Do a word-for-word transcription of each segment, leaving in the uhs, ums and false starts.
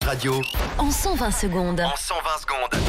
Radio. En cent vingt secondes. En cent vingt secondes.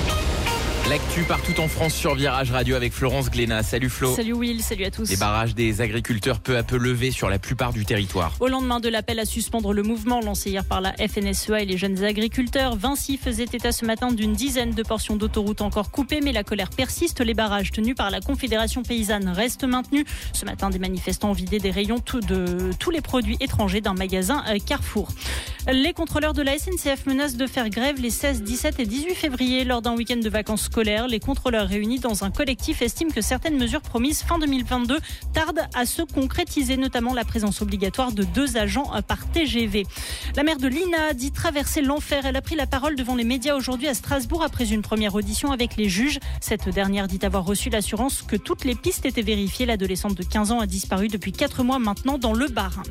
L'actu partout en France sur Virage Radio avec Florence Glénat. Salut Flo. Salut Will, salut à tous. Les barrages des agriculteurs peu à peu levés sur la plupart du territoire. Au lendemain de l'appel à suspendre le mouvement lancé hier par la F N S E A et les jeunes agriculteurs, Vinci faisait état ce matin d'une dizaine de portions d'autoroute encore coupées, mais la colère persiste. Les barrages tenus par la Confédération paysanne restent maintenus. Ce matin, des manifestants ont vidé des rayons de tous les produits étrangers d'un magasin Carrefour. Les contrôleurs de la S N C F menacent de faire grève les seize, dix-sept et dix-huit février lors d'un week-end de vacances scolaires. Les contrôleurs réunis dans un collectif estiment que certaines mesures promises fin deux mille vingt-deux tardent à se concrétiser, notamment la présence obligatoire de deux agents par T G V. La mère de Lina dit traverser l'enfer. Elle a pris la parole devant les médias aujourd'hui à Strasbourg après une première audition avec les juges. Cette dernière dit avoir reçu l'assurance que toutes les pistes étaient vérifiées. L'adolescente de quinze ans a disparu depuis quatre mois maintenant dans le Bas-Rhin.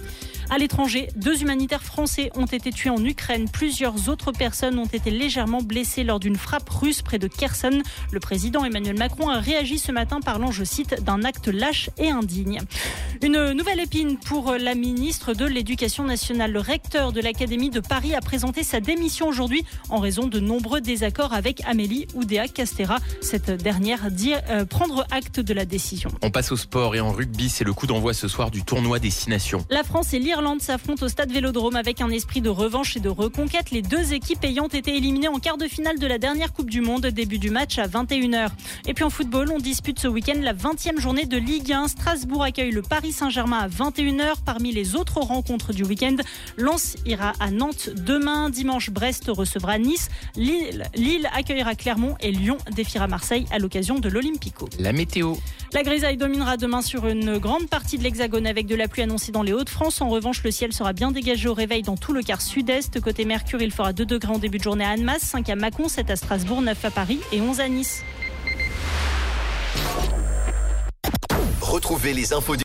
À l'étranger, deux humanitaires français ont été tués en Ukraine. Plusieurs autres personnes ont été légèrement blessées lors d'une frappe russe près de Kherson. Le président Emmanuel Macron a réagi ce matin parlant, je cite, d'un acte lâche et indigne. Une nouvelle épine pour la ministre de l'Éducation nationale. Le recteur de l'Académie de Paris a présenté sa démission aujourd'hui en raison de nombreux désaccords avec Amélie Oudéa-Castéra. Cette dernière dit euh, prendre acte de la décision. On passe au sport et en rugby, c'est le coup d'envoi ce soir du tournoi Destination. La France et l'Irlande s'affrontent au stade Vélodrome avec un esprit de revanche et de reconquête. Les deux équipes ayant été éliminées en quart de finale de la dernière Coupe du Monde. Début du match à vingt et une heures. Et puis en football, on dispute ce week-end la vingtième journée de Ligue un. Strasbourg accueille le Paris Saint-Germain à vingt et une heures. Parmi les autres rencontres du week-end, Lens ira à Nantes demain. Dimanche, Brest recevra Nice. Lille, Lille accueillera Clermont et Lyon défiera Marseille à l'occasion de l'Olympico. La météo. La grisaille dominera demain sur une grande partie de l'Hexagone avec de la pluie annoncée dans les Hauts-de-France. En revanche, le ciel sera bien dégagé au réveil dans tout le quart sud-est. Côté Mercure, il fera deux degrés en début de journée à Annemasse, cinq à Mâcon, sept à Strasbourg, neuf à Paris et onze à Nice. Retrouvez les infos du